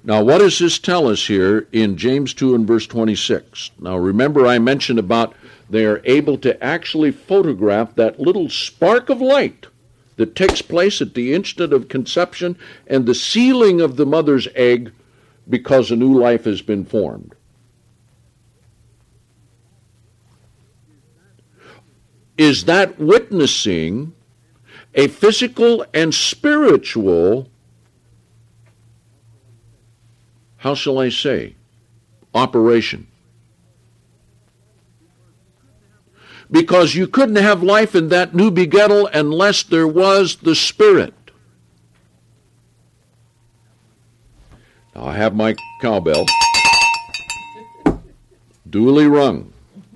Now, what does this tell us here in James 2 and verse 26? Now, remember I mentioned about they are able to actually photograph that little spark of light that takes place at the instant of conception and the sealing of the mother's egg because a new life has been formed. Is that witnessing a physical and spiritual, how shall I say, operation? Because you couldn't have life in that new begettal unless there was the Spirit. Now I have my cowbell duly rung.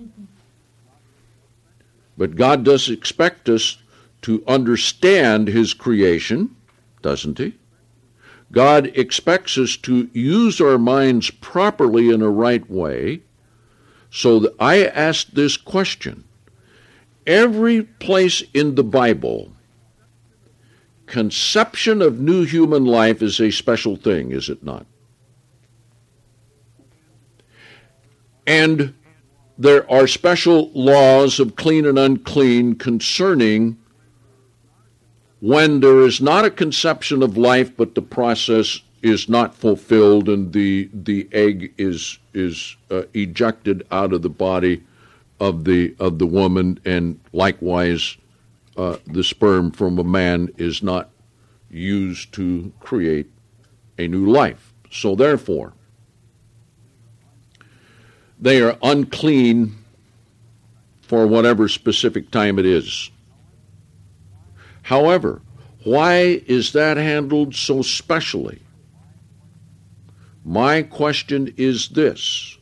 But God does expect us to understand His creation, doesn't He? God expects us to use our minds properly in a right way. So that I asked this question. Every place in the Bible, conception of new human life is a special thing, is it not? And there are special laws of clean and unclean concerning when there is not a conception of life, but the process is not fulfilled and the egg is ejected out of the body of the woman, and likewise the sperm from a man is not used to create a new life. So therefore, they are unclean for whatever specific time it is. However, why is that handled so specially? My question is this: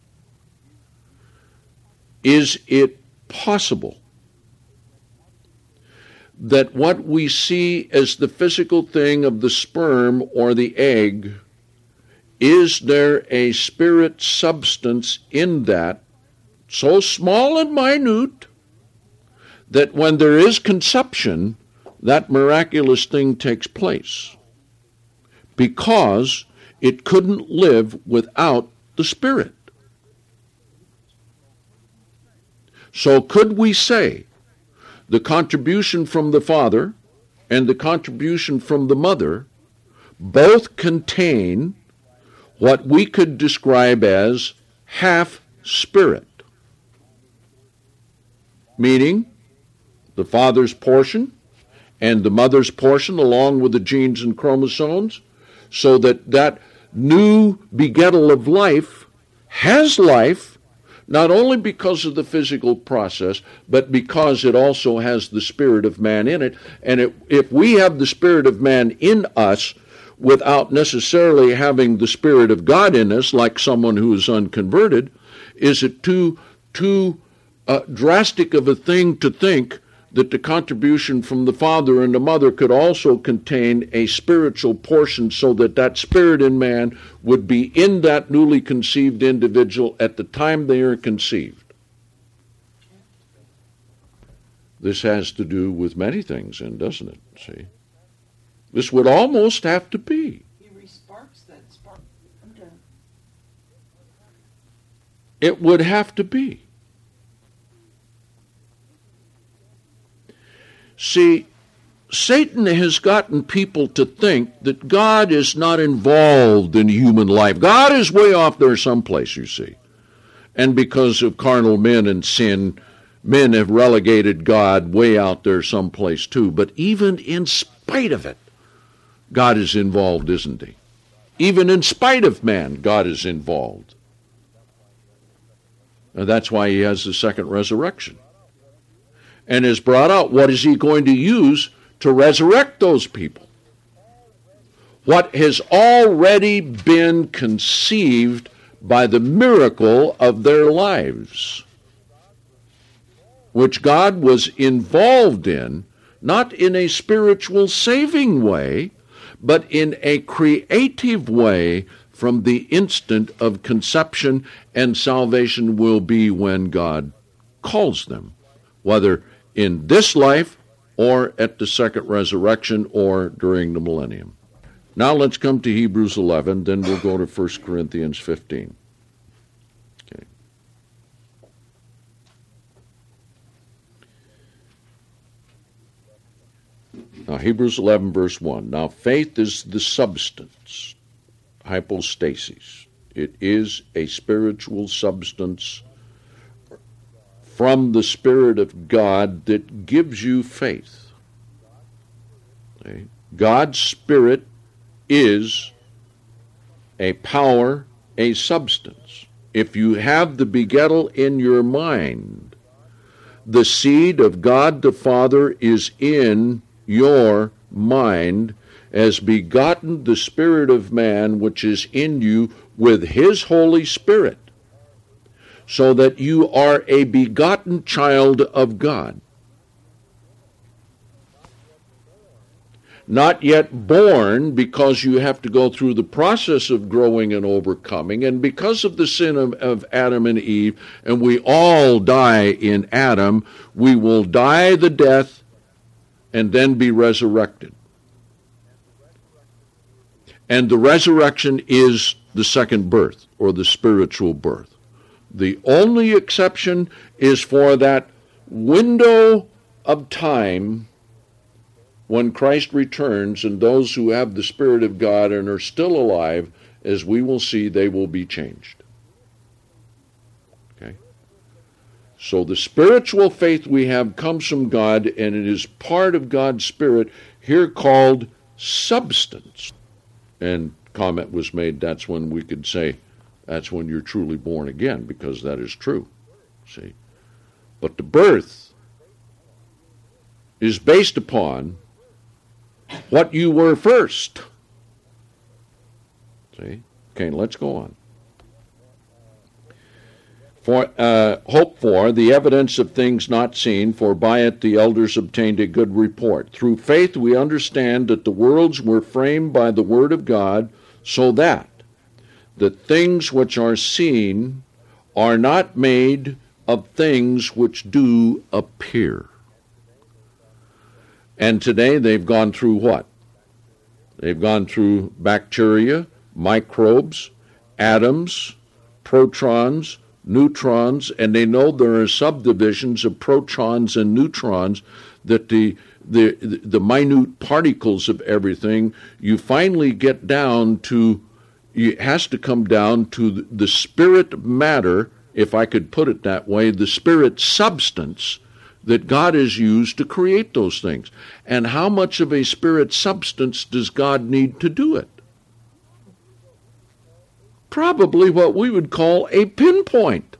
is it possible that what we see as the physical thing of the sperm or the egg, is there a spirit substance in that so small and minute that when there is conception, that miraculous thing takes place? Because it couldn't live without the Spirit. So could we say the contribution from the Father and the contribution from the Mother both contain what we could describe as half Spirit? Meaning the Father's portion and the Mother's portion along with the genes and chromosomes, so that that new begettal of life has life, not only because of the physical process, but because it also has the spirit of man in it. And if we have the spirit of man in us without necessarily having the Spirit of God in us, like someone who is unconverted, is it too drastic of a thing to think that the contribution from the Father and the Mother could also contain a spiritual portion, so that that spirit in man would be in that newly conceived individual at the time they are conceived? This has to do with many things, doesn't it? See? This would almost have to be. He re-sparks that spark. Okay. It would have to be. See, Satan has gotten people to think that God is not involved in human life. God is way off there someplace, you see. And because of carnal men and sin, men have relegated God way out there someplace too. But even in spite of it, God is involved, isn't He? Even in spite of man, God is involved. And that's why He has the second resurrection. And has brought out what is He going to use to resurrect those people. What has already been conceived by the miracle of their lives, which God was involved in, not in a spiritual saving way, but in a creative way from the instant of conception, and salvation will be when God calls them, whether in this life or at the second resurrection or during the millennium. Now let's come to Hebrews 11, then we'll go to 1 Corinthians 15. Okay. Now, Hebrews 11, verse 1. Now, faith is the substance, hypostasis. It is a spiritual substance from the Spirit of God that gives you faith. Okay. God's Spirit is a power, a substance. If you have the begettal in your mind, the seed of God the Father is in your mind, as begotten the Spirit of man which is in you with his Holy Spirit, so that you are a begotten child of God. Not yet born, because you have to go through the process of growing and overcoming, and because of the sin of Adam and Eve, and we all die in Adam, we will die the death and then be resurrected. And the resurrection is the second birth, or the spiritual birth. The only exception is for that window of time when Christ returns, and those who have the Spirit of God and are still alive, as we will see, they will be changed. Okay? So the spiritual faith we have comes from God, and it is part of God's Spirit, here called substance. And comment was made, that's when we could say, that's when you're truly born again, because that is true. See? But the birth is based upon what you were first. See? Okay, let's go on. For hope for the evidence of things not seen, for by it the elders obtained a good report. Through faith we understand that the worlds were framed by the word of God, so that the things which are seen are not made of things which do appear. And today they've gone through what? They've gone through bacteria, microbes, atoms, protons, neutrons, and they know there are subdivisions of protons and neutrons, that the minute particles of everything, you finally get down to, it has to come down to the spirit matter, if I could put it that way, the spirit substance that God has used to create those things. And how much of a spirit substance does God need to do it? Probably what we would call a pinpoint.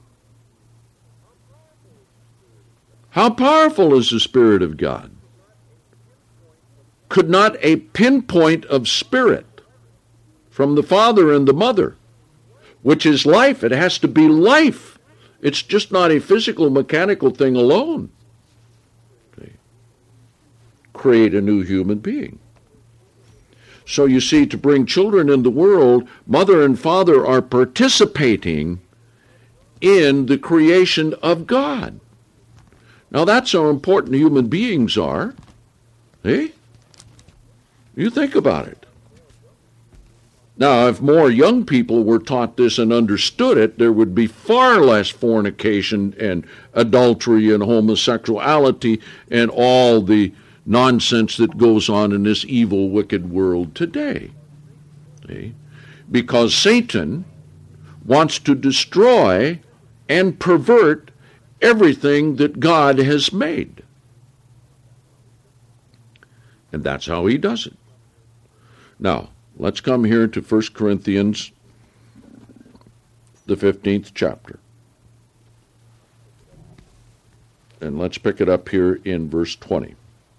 How powerful is the Spirit of God? Could not a pinpoint of spirit from the Father and the Mother, which is life, it has to be life. It's just not a physical, mechanical thing alone. Okay. Create a new human being. So you see, to bring children in the world, mother and father are participating in the creation of God. Now that's how important human beings are. Eh? You think about it. Now, if more young people were taught this and understood it, there would be far less fornication and adultery and homosexuality and all the nonsense that goes on in this evil, wicked world today. See? Because Satan wants to destroy and pervert everything that God has made. And that's how he does it. Now, let's come here to 1 Corinthians, the 15th chapter. And let's pick it up here in verse 20.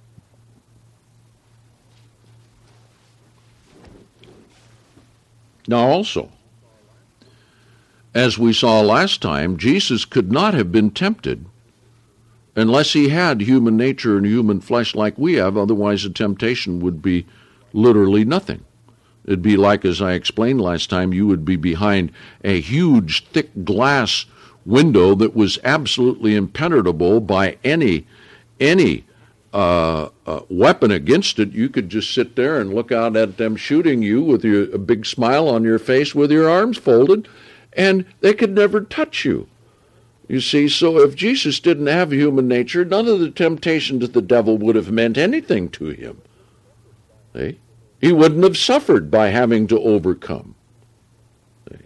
Now also, as we saw last time, Jesus could not have been tempted unless he had human nature and human flesh like we have. Otherwise, the temptation would be literally nothing. It'd be like, as I explained last time, you would be behind a huge, thick glass window that was absolutely impenetrable by any weapon against it. You could just sit there and look out at them shooting you with a big smile on your face with your arms folded, and they could never touch you. You see, so if Jesus didn't have human nature, none of the temptations of the devil would have meant anything to him. See? He wouldn't have suffered by having to overcome. See?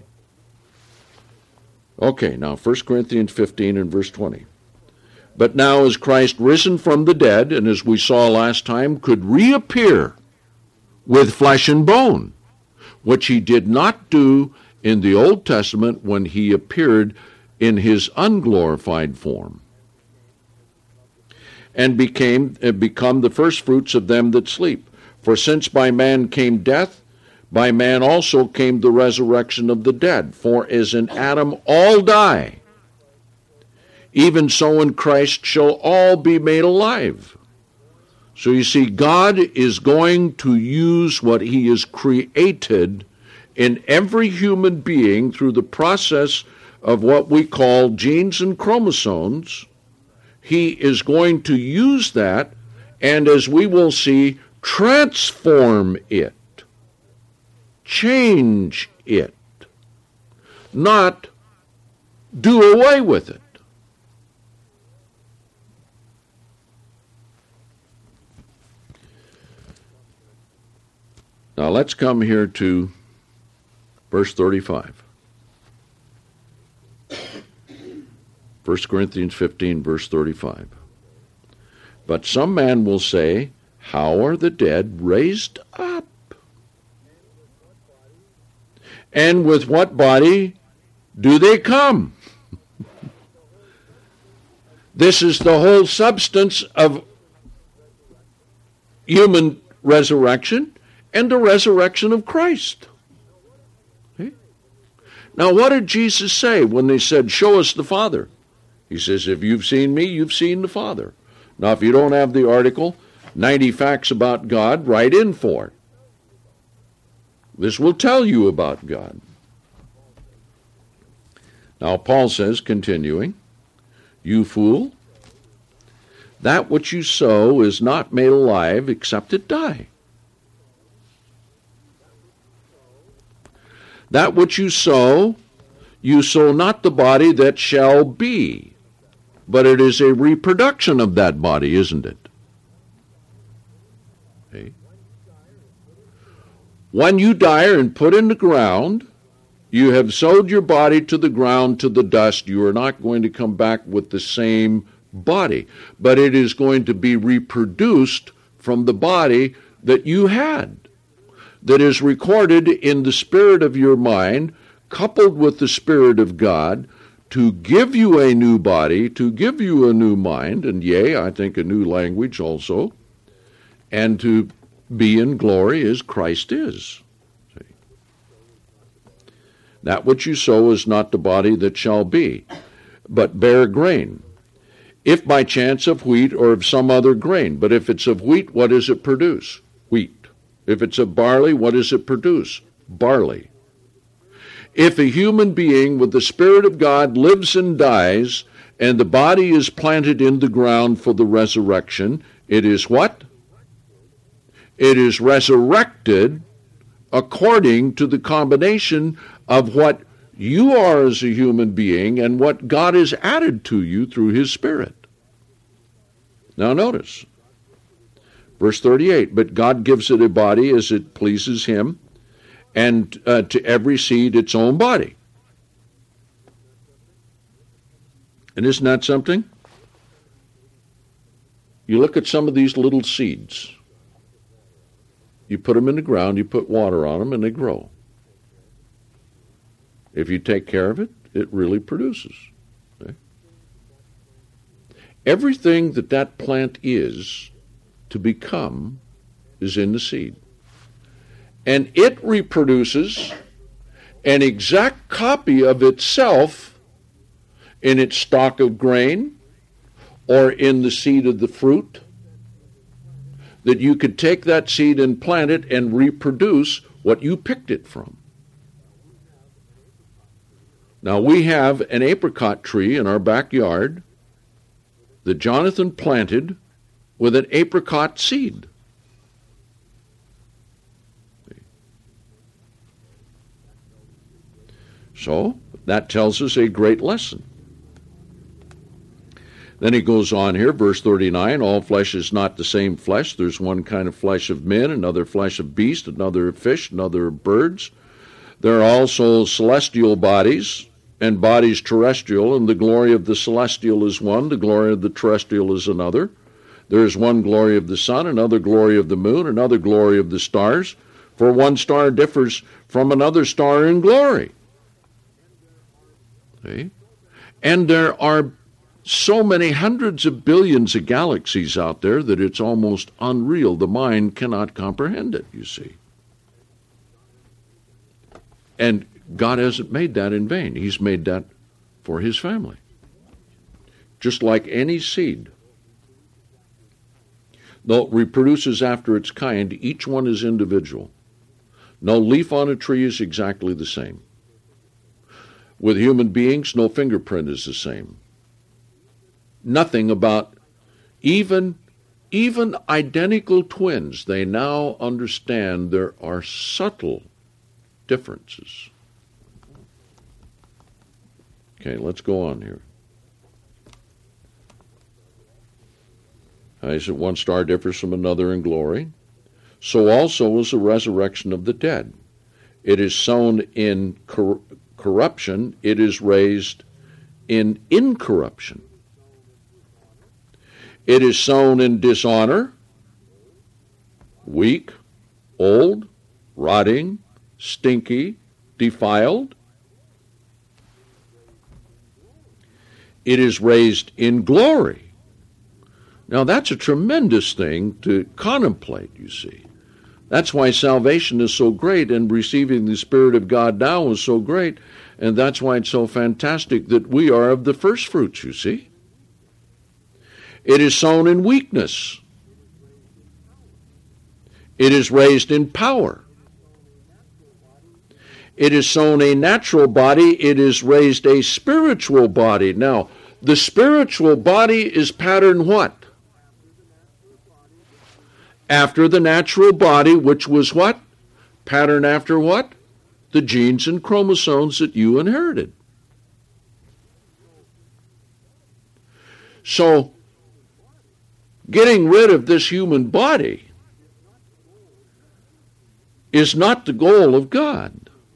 Okay, now 1 Corinthians 15 and verse 20. But now is Christ risen from the dead, and as we saw last time, could reappear with flesh and bone, which he did not do in the Old Testament when he appeared in his unglorified form, and become the firstfruits of them that sleep. For since by man came death, by man also came the resurrection of the dead. For as in Adam all die, even so in Christ shall all be made alive. So you see, God is going to use what he has created in every human being through the process of what we call genes and chromosomes. He is going to use that, and as we will see, transform it, change it, not do away with it. Now let's come here to verse 35. 1 Corinthians 15, verse 35. But some man will say, how are the dead raised up? And with what body do they come? This is the whole substance of human resurrection and the resurrection of Christ. Okay? Now, what did Jesus say when they said, show us the Father? He says, if you've seen me, you've seen the Father. Now, if you don't have the article, 90 Facts About God, write in for it. This will tell you about God. Now, Paul says, continuing, you fool, that which you sow is not made alive except it die. That which you sow not the body that shall be, but it is a reproduction of that body, isn't it? Okay. When you die and put in the ground, you have sowed your body to the ground, to the dust. You are not going to come back with the same body, but it is going to be reproduced from the body that you had, that is recorded in the spirit of your mind, coupled with the Spirit of God, to give you a new body, to give you a new mind, and yea, I think a new language also, and to be in glory as Christ is. See? That which you sow is not the body that shall be, but bear grain, if by chance of wheat or of some other grain. But if it's of wheat, what does it produce? Wheat. If it's of barley, what does it produce? Barley. If a human being with the Spirit of God lives and dies, and the body is planted in the ground for the resurrection, it is what? It is resurrected according to the combination of what you are as a human being and what God has added to you through his Spirit. Now notice, verse 38, but God gives it a body as it pleases him, and to every seed its own body. And isn't that something? You look at some of these little seeds. You put them in the ground, you put water on them, and they grow. If you take care of it, it really produces. Okay? Everything that plant is to become is in the seed. And it reproduces an exact copy of itself in its stalk of grain or in the seed of the fruit, that you could take that seed and plant it and reproduce what you picked it from. Now, we have an apricot tree in our backyard that Jonathan planted with an apricot seed. So that tells us a great lesson. Then he goes on here, verse 39, all flesh is not the same flesh. There's one kind of flesh of men, another flesh of beasts, another of fish, another of birds. There are also celestial bodies and bodies terrestrial, and the glory of the celestial is one, the glory of the terrestrial is another. There is one glory of the sun, another glory of the moon, another glory of the stars, for one star differs from another star in glory. See? And there are so many hundreds of billions of galaxies out there that it's almost unreal. The mind cannot comprehend it, you see. And God hasn't made that in vain. He's made that for his family. Just like any seed. Though it reproduces after its kind, each one is individual. No leaf on a tree is exactly the same. With human beings, no fingerprint is the same. Nothing about even identical twins. They now understand there are subtle differences. Okay, let's go on here. I said one star differs from another in glory. So also is the resurrection of the dead. It is sown in corruption. It is raised in incorruption. It is sown in dishonor, weak, old, rotting, stinky, defiled. It is raised in glory. Now that's a tremendous thing to contemplate, you see. That's why salvation is so great, and receiving the Spirit of God now is so great, and that's why it's so fantastic that we are of the first fruits, you see. It is sown in weakness. It is raised in power. It is sown a natural body. It is raised a spiritual body. Now, the spiritual body is patterned what? After the natural body, which was what? Patterned after what? The genes and chromosomes that you inherited. So, getting rid of this human body is not the goal of God.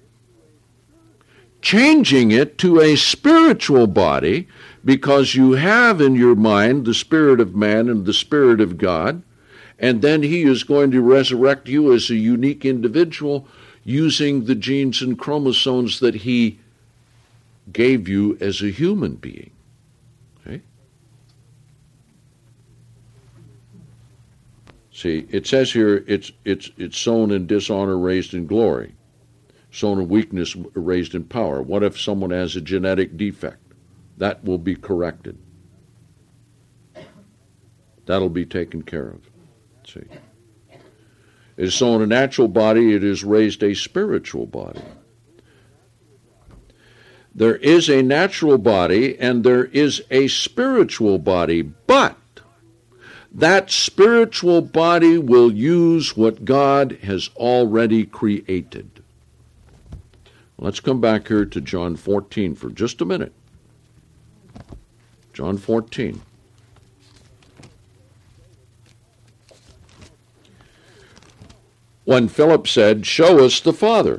Changing it to a spiritual body, because you have in your mind the spirit of man and the spirit of God, and then he is going to resurrect you as a unique individual using the genes and chromosomes that he gave you as a human being. Okay? See, it says here, it's sown in dishonor, raised in glory. Sown in weakness, raised in power. What if someone has a genetic defect? That will be corrected. That'll be taken care of. See, it is sown a natural body, it is raised a spiritual body. There is a natural body and there is a spiritual body, but that spiritual body will use what God has already created. Let's come back here to John 14 for just a minute. John 14. When Philip said, "Show us the Father."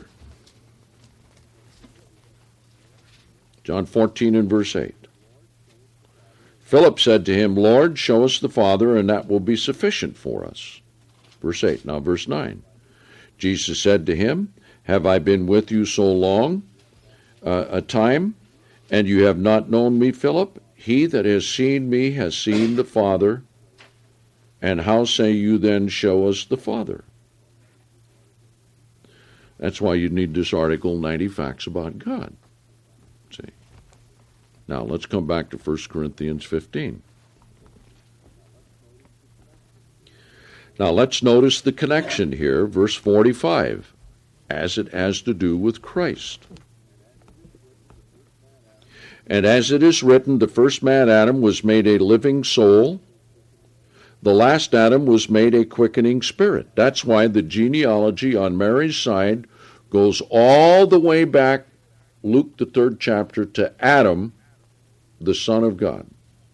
John 14 and verse 8. Philip said to him, "Lord, show us the Father, and that will be sufficient for us." Verse 8. Now verse 9. Jesus said to him, "Have I been with you so long a time, and you have not known me, Philip? He that has seen me has seen the Father. And how say you then, show us the Father?" That's why you need this article, 90 Facts About God. See. Now let's come back to 1 Corinthians 15. Now let's notice the connection here, verse 45, as it has to do with Christ. "And as it is written, the first man, Adam, was made a living soul. The last Adam was made a quickening spirit. That's why the genealogy on Mary's side goes all the way back, Luke the 3rd chapter, to Adam, the Son of God.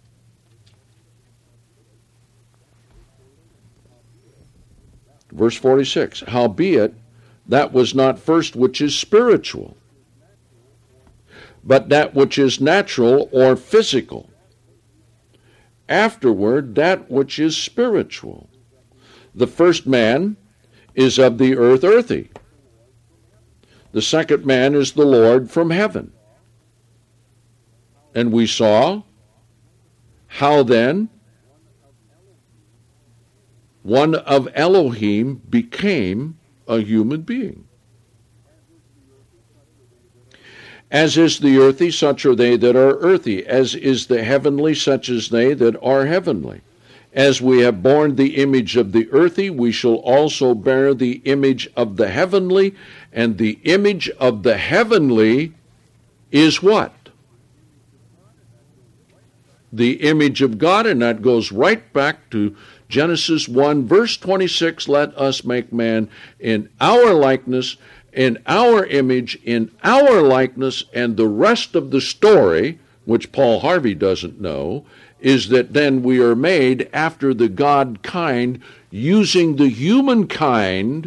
Verse 46, howbeit, that was not first which is spiritual, but that which is natural or physical. Afterward, that which is spiritual. The first man is of the earth, earthy. The second man is the Lord from heaven. And we saw how then one of Elohim became a human being. As is the earthy, such are they that are earthy. As is the heavenly, such as they that are heavenly. As we have borne the image of the earthy, we shall also bear the image of the heavenly. And the image of the heavenly is what? The image of God, and that goes right back to Genesis 1, verse 26, let us make man in our likeness, in our image, in our likeness, and the rest of the story, which Paul Harvey doesn't know, is that then we are made after the God kind, using the human kind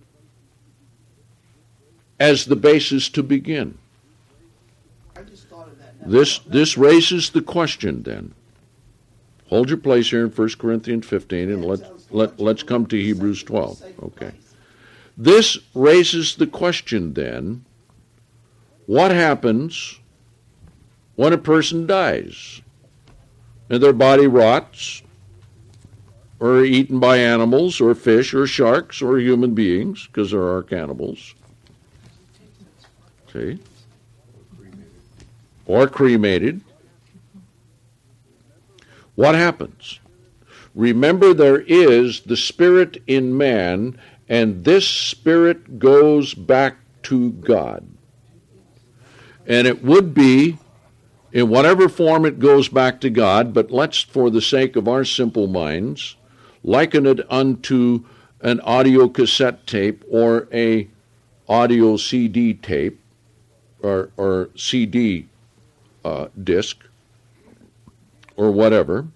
as the basis to begin. I just thought of that now. This raises the question then. Hold your place here in 1 Corinthians 15, and let's come to Hebrews 12. Okay. This raises the question then, what happens when a person dies and their body rots or are eaten by animals or fish or sharks or human beings, because there are cannibals? See? Or cremated. What happens? Remember, there is the spirit in man, and this spirit goes back to God. And it would be, in whatever form it goes back to God, but let's, for the sake of our simple minds, liken it unto an audio cassette tape or a audio CD tape or CD disc or whatever.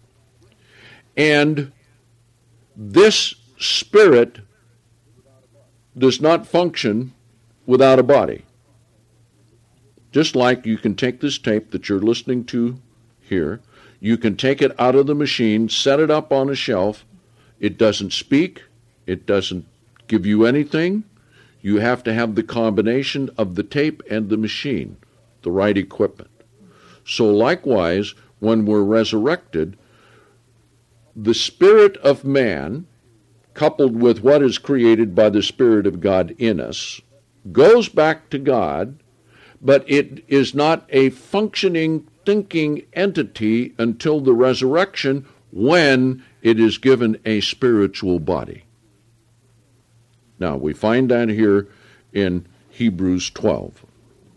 And this spirit does not function without a body. Just like you can take this tape that you're listening to here, you can take it out of the machine, set it up on a shelf. It doesn't speak. It doesn't give you anything. You have to have the combination of the tape and the machine, the right equipment. So likewise, when we're resurrected, the spirit of man, coupled with what is created by the Spirit of God in us, goes back to God, but it is not a functioning, thinking entity until the resurrection, when it is given a spiritual body. Now, we find that here in Hebrews 12.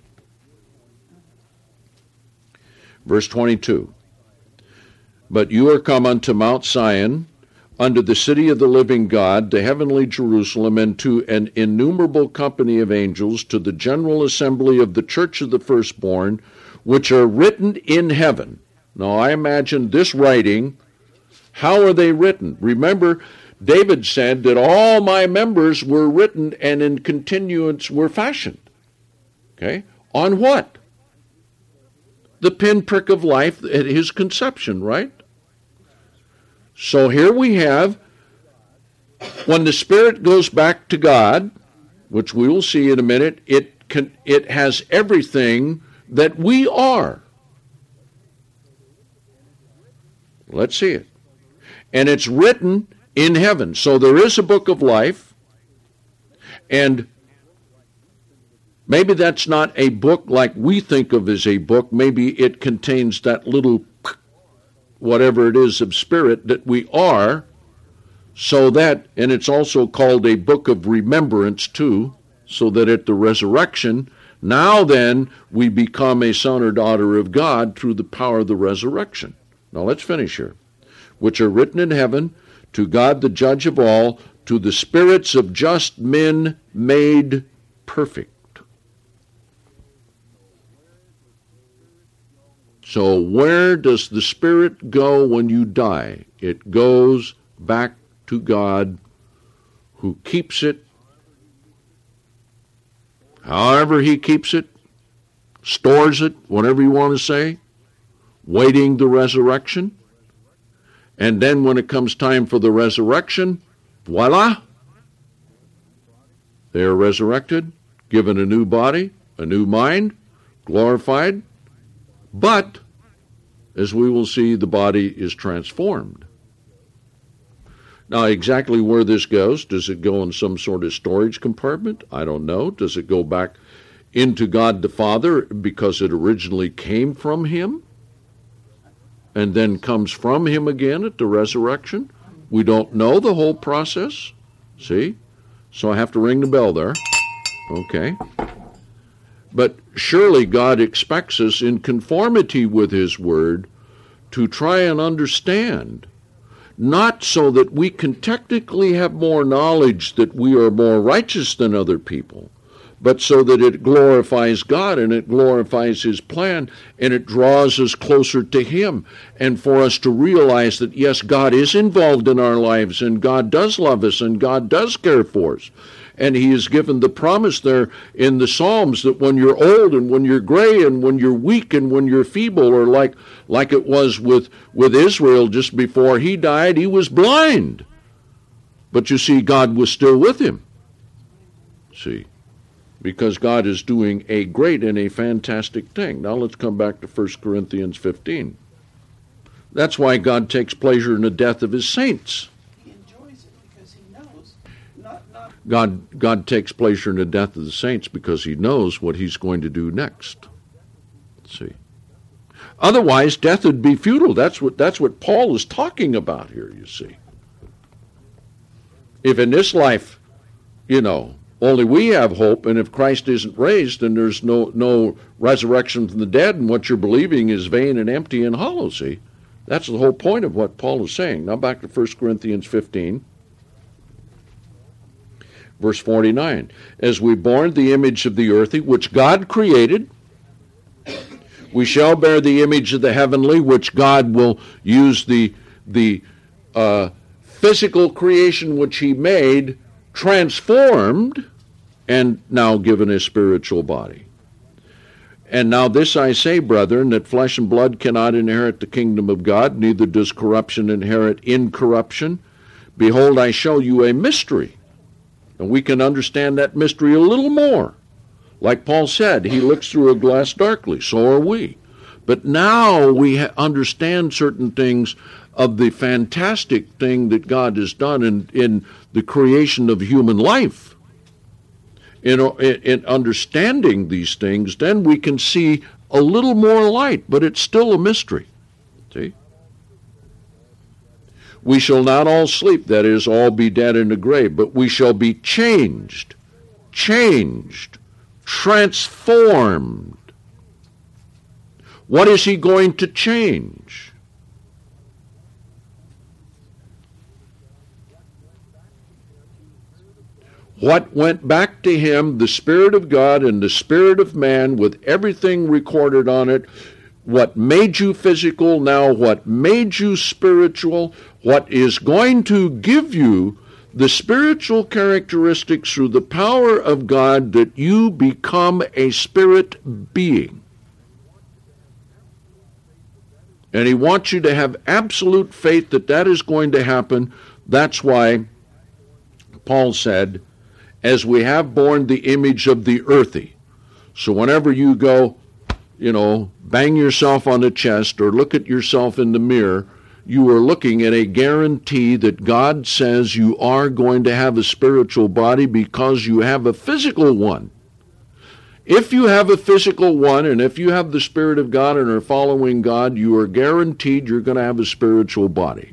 Verse 22. But you are come unto Mount Sion, unto the city of the living God, the heavenly Jerusalem, and to an innumerable company of angels, to the general assembly of the church of the firstborn, which are written in heaven. Now, I imagine this writing, how are they written? Remember, David said that all my members were written and in continuance were fashioned. Okay? On what? The pinprick of life at his conception, right? So here we have, when the Spirit goes back to God, which we will see in a minute, it has everything that we are. Let's see it. And it's written in heaven. So there is a book of life, and maybe that's not a book like we think of as a book. Maybe it contains that little whatever it is of spirit that we are, so that, and it's also called a book of remembrance too, so that at the resurrection, now then we become a son or daughter of God through the power of the resurrection. Now let's finish here. which are written in heaven, to God the judge of all, to the spirits of just men made perfect. So where does the spirit go when you die? It goes back to God, who keeps it however he keeps it, stores it, whatever you want to say, waiting the resurrection. And then when it comes time for the resurrection, voila, they are resurrected, given a new body, a new mind, glorified. But, as we will see, the body is transformed. Now, exactly where this goes, does it go in some sort of storage compartment? I don't know. Does it go back into God the Father because it originally came from him and then comes from him again at the resurrection? We don't know the whole process. See? So I have to ring the bell there. Okay. But surely God expects us, in conformity with his word, to try and understand, not so that we can technically have more knowledge that we are more righteous than other people, but so that it glorifies God and it glorifies his plan and it draws us closer to him, and for us to realize that, yes, God is involved in our lives and God does love us and God does care for us. And he has given the promise there in the Psalms that when you're old and when you're gray and when you're weak and when you're feeble, or like it was with Israel just before he died, he was blind. But you see, God was still with him. See, because God is doing a great and a fantastic thing. Now let's come back to 1 Corinthians 15. That's why God takes pleasure in the death of his saints. God takes pleasure in the death of the saints because he knows what he's going to do next. See. Otherwise, death would be futile. That's what Paul is talking about here, you see. If in this life, only we have hope, and if Christ isn't raised, then there's no resurrection from the dead, and what you're believing is vain and empty and hollow, see. That's the whole point of what Paul is saying. Now back to 1 Corinthians 15. Verse 49, as we borne the image of the earthly, which God created, we shall bear the image of the heavenly, which God will use the physical creation which he made, transformed, and now given a spiritual body. And now this I say, brethren, that flesh and blood cannot inherit the kingdom of God, neither does corruption inherit incorruption. Behold, I show you a mystery. And we can understand that mystery a little more. Like Paul said, he looks through a glass darkly, so are we. But now we understand certain things of the fantastic thing that God has done in the creation of human life. In understanding these things, then we can see a little more light, but it's still a mystery. See? We shall not all sleep, that is, all be dead in the grave, but we shall be changed, transformed. What is he going to change? What went back to him, the Spirit of God and the Spirit of man, with everything recorded on it, what made you physical, now what made you spiritual, what is going to give you the spiritual characteristics through the power of God that you become a spirit being. And he wants you to have absolute faith that that is going to happen. That's why Paul said, as we have borne the image of the earthy. So whenever you go, bang yourself on the chest or look at yourself in the mirror, you are looking at a guarantee that God says you are going to have a spiritual body because you have a physical one. If you have a physical one, and if you have the Spirit of God and are following God, you are guaranteed you're going to have a spiritual body.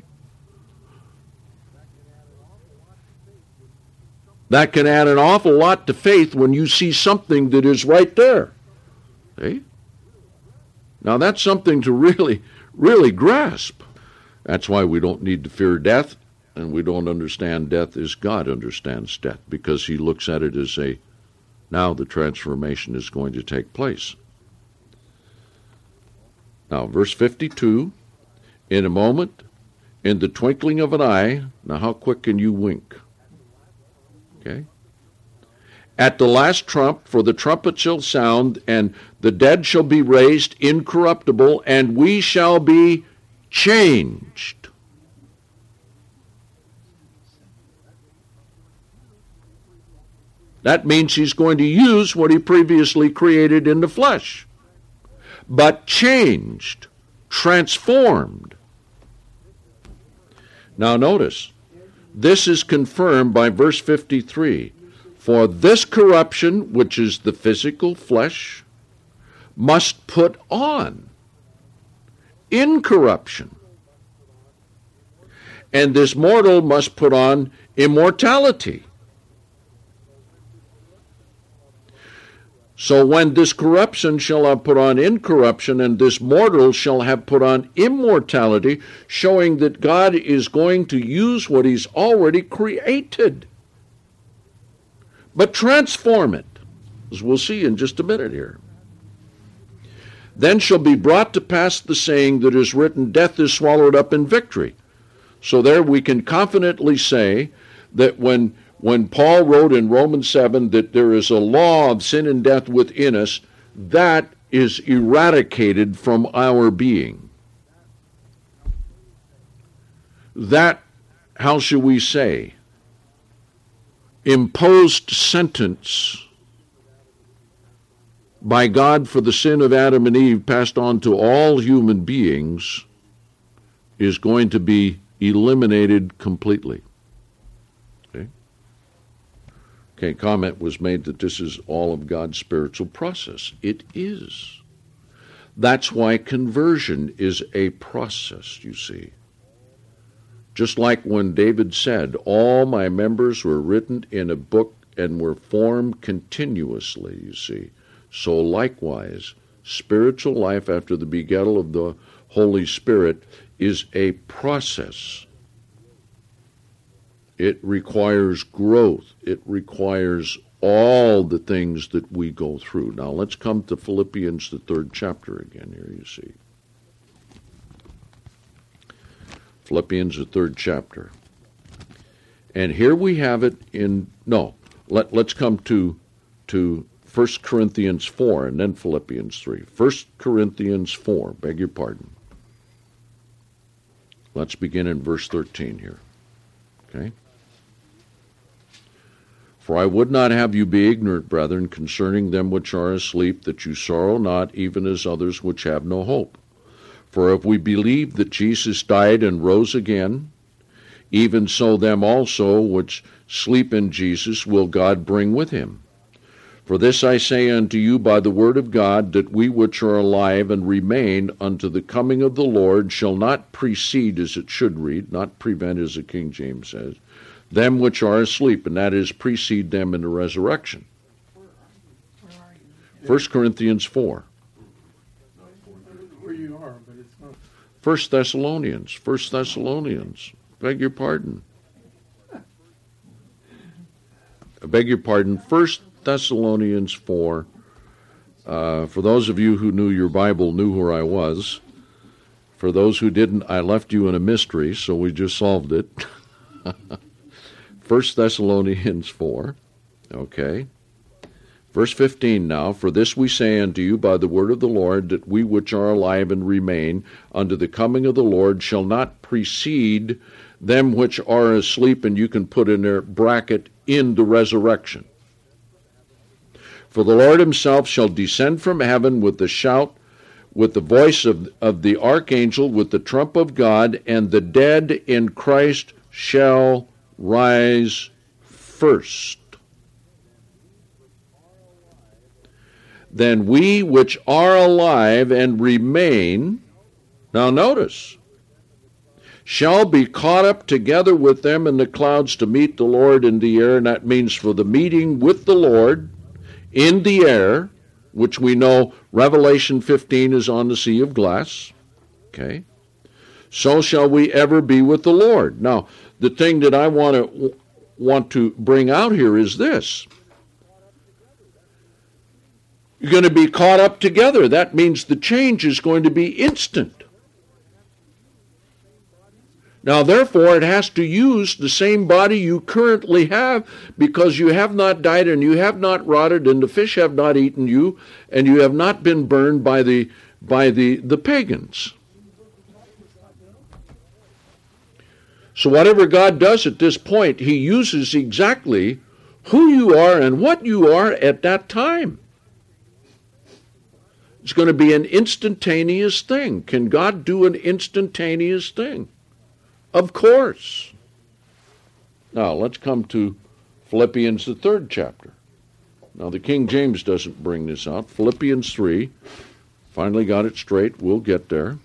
That can add an awful lot to faith when you see something that is right there. See? Now that's something to really, really grasp. That's why we don't need to fear death, and we don't understand death as God understands death, because he looks at it as now the transformation is going to take place. Now, verse 52, in a moment, in the twinkling of an eye, now how quick can you wink? Okay? At the last trump, for the trumpet shall sound, and the dead shall be raised incorruptible, and we shall be changed. That means he's going to use what he previously created in the flesh, but changed, transformed. Now notice, this is confirmed by verse 53. For this corruption, which is the physical flesh, must put on incorruption. And this mortal must put on immortality. So when this corruption shall have put on incorruption, and this mortal shall have put on immortality, showing that God is going to use what he's already created, but transform it, as we'll see in just a minute here. Then shall be brought to pass the saying that is written, death is swallowed up in victory. So there we can confidently say that when Paul wrote in Romans 7 that there is a law of sin and death within us, that is eradicated from our being. That, how shall we say, imposed sentence by God for the sin of Adam and Eve passed on to all human beings is going to be eliminated completely. Okay, comment was made that this is all of God's spiritual process. It is. That's why conversion is a process, you see. Just like when David said, all my members were written in a book and were formed continuously, you see. So likewise, spiritual life after the begettal of the Holy Spirit is a process. It requires growth. It requires all the things that we go through. Now let's come to Philippians, the 3rd chapter again here, you see. Philippians, the 3rd chapter. And here we have it let's come to 1 Corinthians 4 and then Philippians 3. 1 Corinthians 4, beg your pardon. Let's begin in verse 13 here. Okay? For I would not have you be ignorant, brethren, concerning them which are asleep, that you sorrow not, even as others which have no hope. For if we believe that Jesus died and rose again, even so them also which sleep in Jesus will God bring with him. For this I say unto you by the word of God, that we which are alive and remain unto the coming of the Lord shall not precede, as it should read, not prevent, as the King James says, them which are asleep, and that is precede them in the resurrection. 1 Corinthians 4. Where you are, but it's not. 1 Thessalonians. Beg your pardon. I beg your pardon. 1 Thessalonians 4. For those of you who knew your Bible knew where I was. For those who didn't, I left you in a mystery, so we just solved it. 1 Thessalonians 4, okay. Verse 15 now, for this we say unto you by the word of the Lord, that we which are alive and remain unto the coming of the Lord shall not precede them which are asleep, and you can put in their bracket, in the resurrection. For the Lord himself shall descend from heaven with the shout, with the voice of the archangel, with the trump of God, and the dead in Christ shall rise first. Then we which are alive and remain, now notice, shall be caught up together with them in the clouds to meet the Lord in the air, and that means for the meeting with the Lord in the air, which we know Revelation 15 is on the sea of glass. Okay? so shall we ever be with the Lord. Now, the thing that I want to bring out here is this. You're going to be caught up together. That means the change is going to be instant. Now, therefore, it has to use the same body you currently have, because you have not died and you have not rotted and the fish have not eaten you and you have not been burned by the pagans. So whatever God does at this point, he uses exactly who you are and what you are at that time. It's going to be an instantaneous thing. Can God do an instantaneous thing? Of course. Now, let's come to Philippians, the 3rd chapter. Now, the King James doesn't bring this out. Philippians 3. Finally got it straight. We'll get there.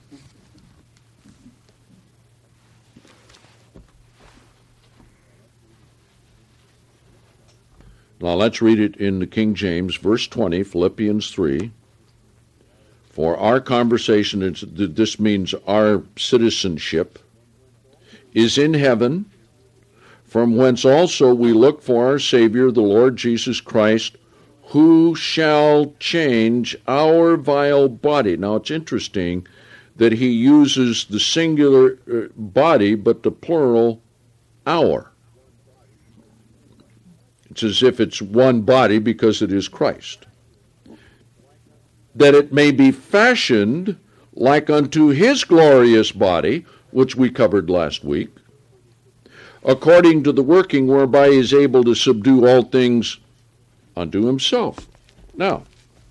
Now, let's read it in the King James, verse 20, Philippians 3. For our conversation, this means our citizenship, is in heaven, from whence also we look for our Savior, the Lord Jesus Christ, who shall change our vile body. Now, it's interesting that he uses the singular body, but the plural our. It's as if it's one body because it is Christ. That it may be fashioned like unto his glorious body, which we covered last week, according to the working whereby he is able to subdue all things unto himself. Now,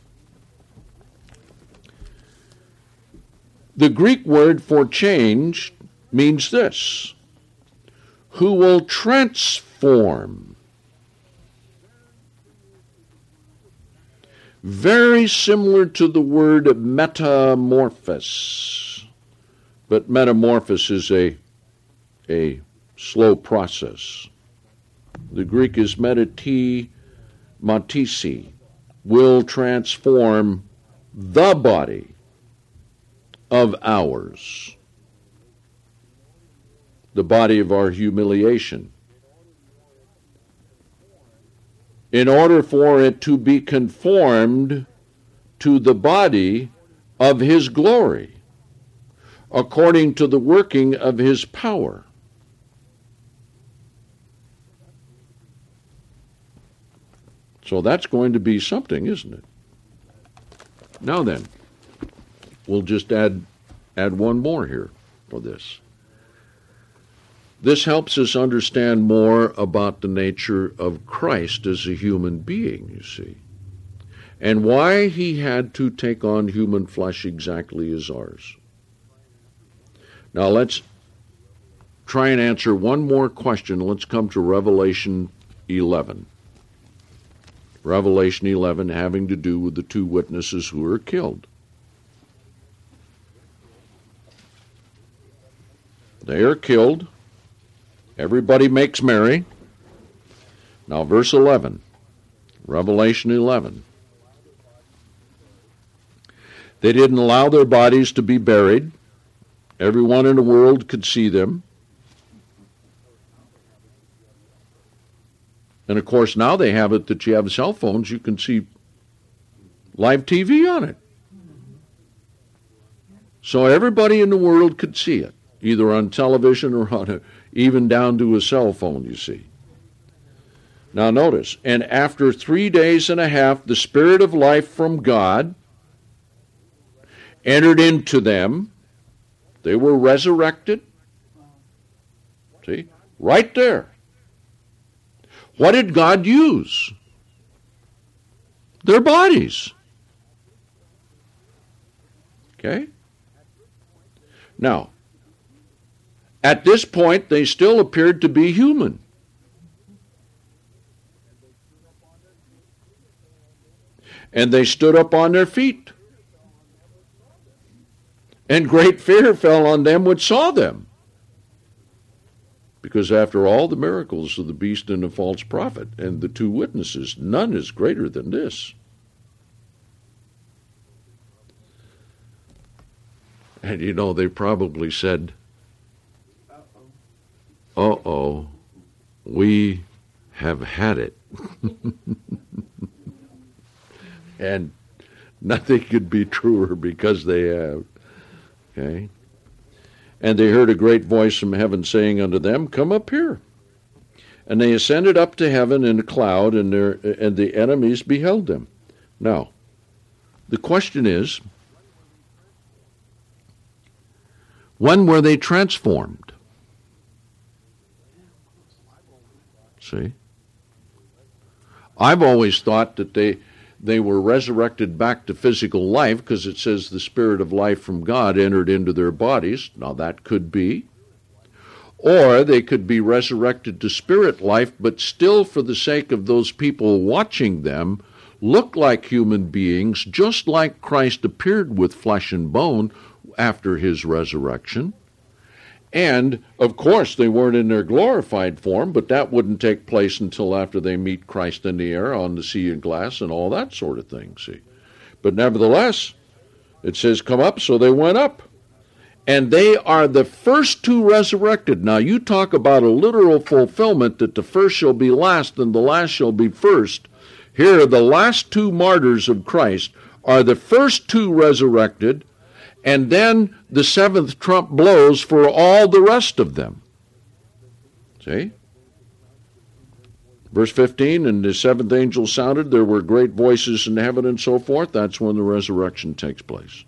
the Greek word for change means this: who will transform. Very similar to the word metamorphosis. But metamorphosis is a slow process. The Greek is metati matisi, will transform the body of ours, the body of our humiliation, in order for it to be conformed to the body of his glory, according to the working of his power. So that's going to be something, isn't it? Now then, we'll just add one more here for this. This helps us understand more about the nature of Christ as a human being, you see, and why he had to take on human flesh exactly as ours. Now let's try and answer one more question. Let's come to Revelation 11. Revelation 11 having to do with the 2 witnesses who were killed. They are killed. Everybody makes merry. Now verse 11. Revelation 11. They didn't allow their bodies to be buried. Everyone in the world could see them. And of course, now they have it that you have cell phones, you can see live TV on it. So everybody in the world could see it, either on television or even down to a cell phone, you see. Now notice, and after 3 days and a half, the Spirit of life from God entered into them. They were resurrected. See? Right there. What did God use? Their bodies. Okay? Now, at this point, they still appeared to be human. And they stood up on their feet. And great fear fell on them which saw them. Because after all the miracles of the beast and the false prophet and the 2 witnesses, none is greater than this. And you know, they probably said, uh-oh, we have had it. And nothing could be truer because they have. Okay? And they heard a great voice from heaven saying unto them, Come up here. And they ascended up to heaven in a cloud, and the enemies beheld them. Now, the question is, when were they transformed? See? I've always thought that they were resurrected back to physical life because it says the Spirit of life from God entered into their bodies. Now that could be. Or they could be resurrected to spirit life, but still for the sake of those people watching them, look like human beings, just like Christ appeared with flesh and bone after his resurrection. And, of course, they weren't in their glorified form, but that wouldn't take place until after they meet Christ in the air on the sea and glass and all that sort of thing, see. But nevertheless, it says, come up, so they went up. And they are the first two resurrected. Now, you talk about a literal fulfillment that the first shall be last and the last shall be first. Here, the last two martyrs of Christ are the first two resurrected, and then the seventh trump blows for all the rest of them. See? Verse 15, and the seventh angel sounded, there were great voices in heaven and so forth. That's when the resurrection takes place.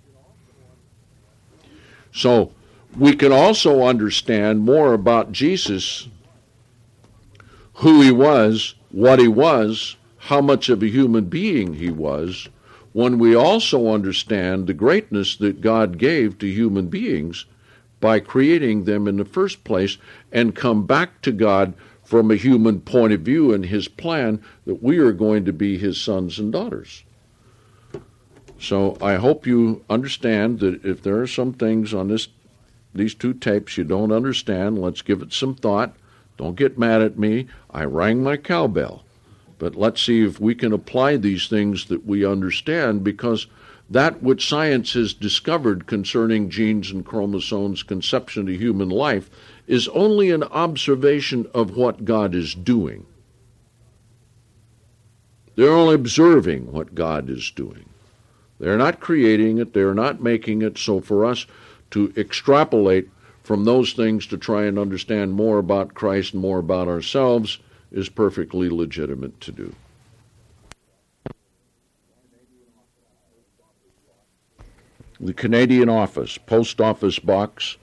So, we can also understand more about Jesus, who he was, what he was, how much of a human being he was, when we also understand the greatness that God gave to human beings by creating them in the first place, and come back to God from a human point of view and his plan that we are going to be his sons and daughters. So I hope you understand that if there are some things on these two tapes you don't understand, let's give it some thought. Don't get mad at me. I rang my cowbell. But let's see if we can apply these things that we understand, because that which science has discovered concerning genes and chromosomes, conception of human life, is only an observation of what God is doing. They're only observing what God is doing. They're not creating it. They're not making it. So for us to extrapolate from those things to try and understand more about Christ and more about ourselves is perfectly legitimate to do. The Canadian Office, Post Office Box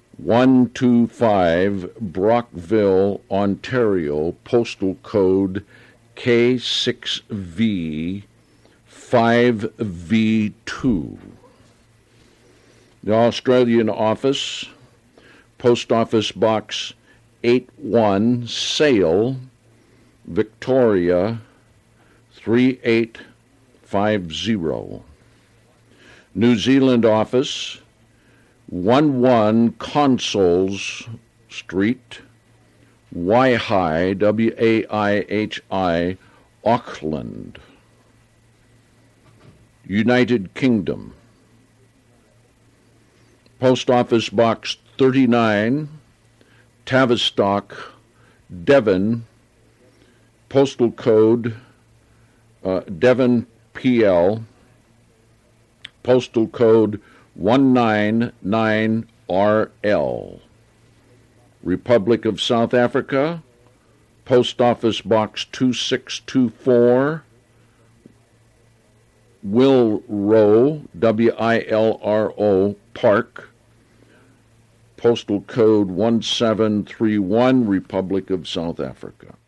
125, Brockville, Ontario, postal code K6V 5V2. The Australian Office, Post Office Box 81, Sale, Victoria 3850. New Zealand Office, 11 Consols Street, Waihi, W-A-I-H-I, Auckland. United Kingdom, Post Office Box 39, Tavistock, Devon, postal code Devon PL, postal code 199RL. Republic of South Africa, Post Office Box 2624, Wilro, W-I-L-R-O, Park, postal code 1731, Republic of South Africa.